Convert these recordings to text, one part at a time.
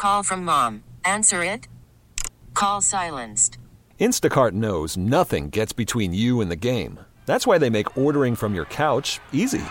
call from mom. Answer it. Call silenced. Instacart knows nothing gets between you and the game. That's why they make ordering from your couch easy.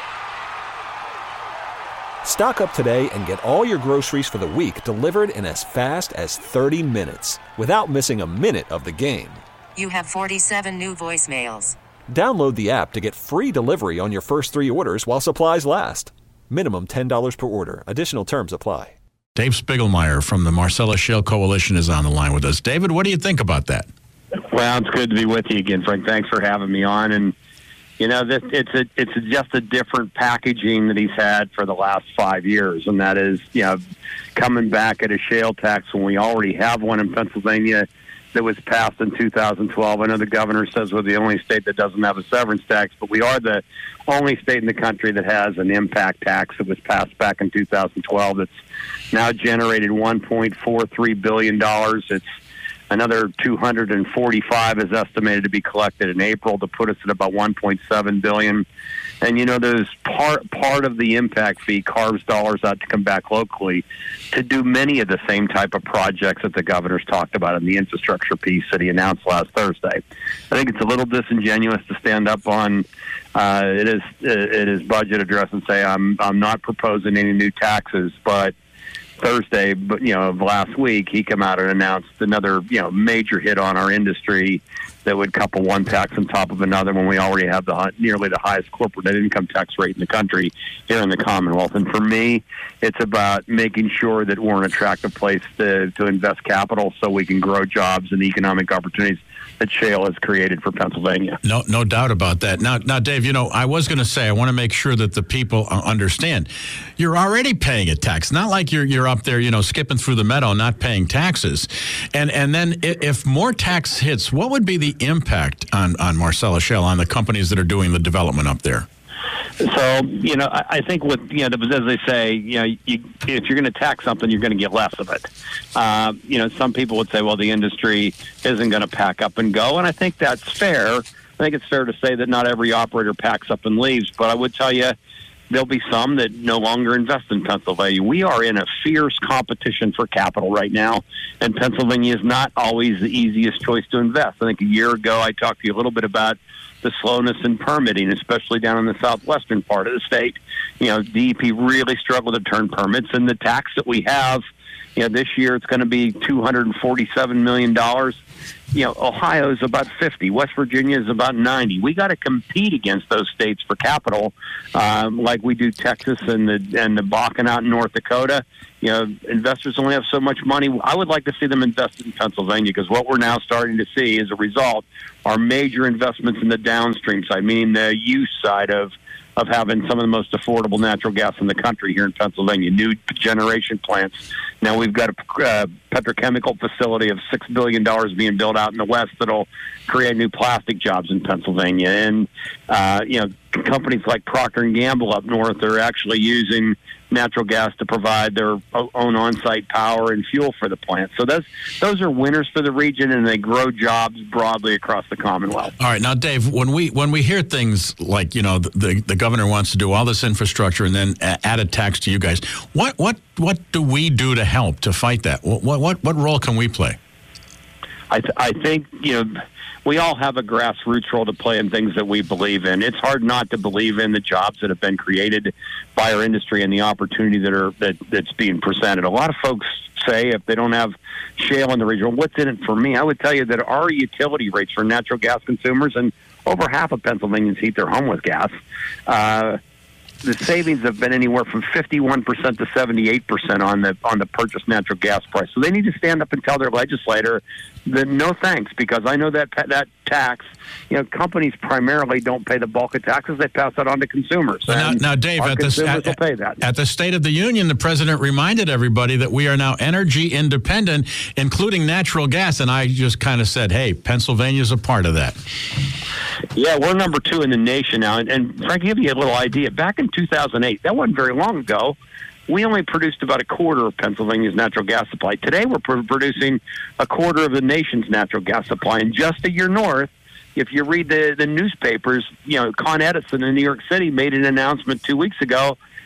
Stock up today and get all your groceries for the week delivered in as fast as 30 minutes without missing a minute of the game. You have 47 new voicemails. Download the app to get free delivery on your first 3 orders while supplies last. Minimum $10 per order. Additional terms apply. Dave Spiegelmeier from the Marcellus Shale Coalition is on the line with us. David, what do you think about that? Well, it's good to be with you again, Frank. Thanks for having me on. And you know, it's just a different packaging that he's had for the last 5 years, and that is, you know, coming back at a shale tax when we already have one in Pennsylvania that was passed in 2012. I know the governor says we're the only state that doesn't have a severance tax, but we are the only state in the country that has an impact tax that was passed back in 2012. It's now generated $1.43 billion. It's another 245 is estimated to be collected in April to put us at about 1.7 billion. And, you know, there's part of the impact fee carves dollars out to come back locally to do many of the same type of projects that the governor's talked about in the infrastructure piece that he announced last Thursday. I think it's a little disingenuous to stand up on his budget address and say, I'm not proposing any new taxes, but Thursday, of last week, he came out and announced another, major hit on our industry that would couple one tax on top of another when we already have nearly the highest corporate net income tax rate in the country here in the Commonwealth. And for me, it's about making sure that we're an attractive place to invest capital so we can grow jobs and economic opportunities that shale has created for Pennsylvania. No doubt about that. Now, Dave, I was going to say, I want to make sure that the people understand. You're already paying a tax. Not like you're up there, skipping through the meadow, not paying taxes. And then if more tax hits, what would be the impact on Marcellus Shale, on the companies that are doing the development up there? So, I think as they say, if you're going to tax something, you're going to get less of it. Some people would say, well, the industry isn't going to pack up and go, and I think that's fair. I think it's fair to say that not every operator packs up and leaves, but I would tell you there'll be some that no longer invest in Pennsylvania. We are in a fierce competition for capital right now, and Pennsylvania is not always the easiest choice to invest. I think a year ago I talked to you a little bit about the slowness in permitting, especially down in the southwestern part of the state. DEP really struggled to turn permits, and the tax that we have, this year it's going to be $247 million. Ohio is about 50. West Virginia is about 90. We got to compete against those states for capital, like we do Texas and the Bakken out in North Dakota. Investors only have so much money. I would like to see them invest in Pennsylvania, because what we're now starting to see as a result are major investments in the downstream side, meaning the use side of having some of the most affordable natural gas in the country here in Pennsylvania, new generation plants. Now we've got a petrochemical facility of $6 billion being built out in the West that'll create new plastic jobs in Pennsylvania. And, companies like Procter & Gamble up north are actually using natural gas to provide their own on-site power and fuel for the plant. So those are winners for the region, and they grow jobs broadly across the Commonwealth. All right. Now, Dave, when we hear things like, the governor wants to do all this infrastructure and then add a tax to you guys, what do we do to help to fight that? What role can we play? I think, we all have a grassroots role to play in things that we believe in. It's hard not to believe in the jobs that have been created by our industry and the opportunity that's being presented. A lot of folks say if they don't have shale in the region, what's in it for me? I would tell you that our utility rates for natural gas consumers, and over half of Pennsylvanians heat their home with gas, the savings have been anywhere from 51% to 78% on the purchased natural gas price. So they need to stand up and tell their legislator that no thanks, because I know that tax, companies primarily don't pay the bulk of taxes. They pass that on to consumers. Now, Dave, at the State of the Union, the president reminded everybody that we are now energy independent, including natural gas. And I just kind of said, hey, Pennsylvania's a part of that. Yeah, we're number 2 in the nation now. And Frank, to give you a little idea, back in 2008, that wasn't very long ago, we only produced about a quarter of Pennsylvania's natural gas supply. Today, we're producing a quarter of the nation's natural gas supply. And just a year north, if you read the newspapers, Con Edison in New York City made an announcement 2 weeks ago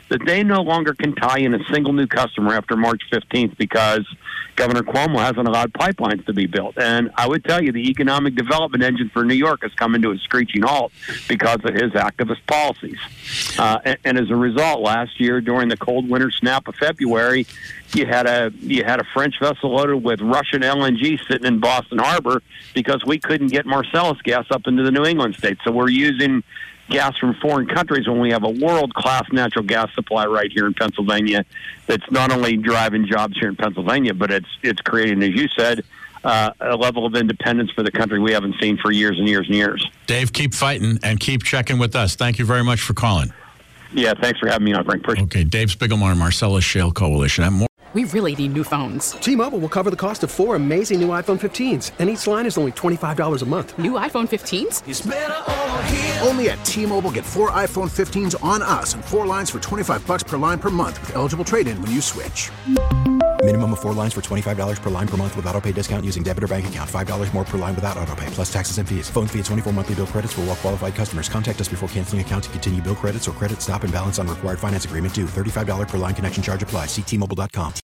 that they no longer can tie in a single new customer after March 15th because Governor Cuomo hasn't allowed pipelines to be built. And I would tell you the economic development engine for New York has come into a screeching halt because of his activist policies. And as a result, last year during the cold winter snap of February, you had a French vessel loaded with Russian LNG sitting in Boston Harbor because we couldn't get Marcellus gas up into the New England states. So we're using gas from foreign countries when we have a world-class natural gas supply right here in Pennsylvania that's not only driving jobs here in Pennsylvania, but it's creating, as you said, a level of independence for the country we haven't seen for years and years and years. Dave, keep fighting and keep checking with us. Thank you very much for calling. Yeah, thanks for having me on, Frank. Okay, Dave Spiegelmar, Marcellus Shale Coalition. We really need new phones. T-Mobile will cover the cost of 4 amazing new iPhone 15s, and each line is only $25 a month. New iPhone 15s? It's better over here. Only at T-Mobile, get 4 iPhone 15s on us and 4 lines for $25 per line per month with eligible trade-in when you switch. Minimum of 4 lines for $25 per line per month with autopay discount using debit or bank account. $5 more per line without autopay, plus taxes and fees. Phone fee at 24 monthly bill credits for well-qualified customers. Contact us before canceling account to continue bill credits or credit stop and balance on required finance agreement due. $35 per line connection charge applies. See T-Mobile.com.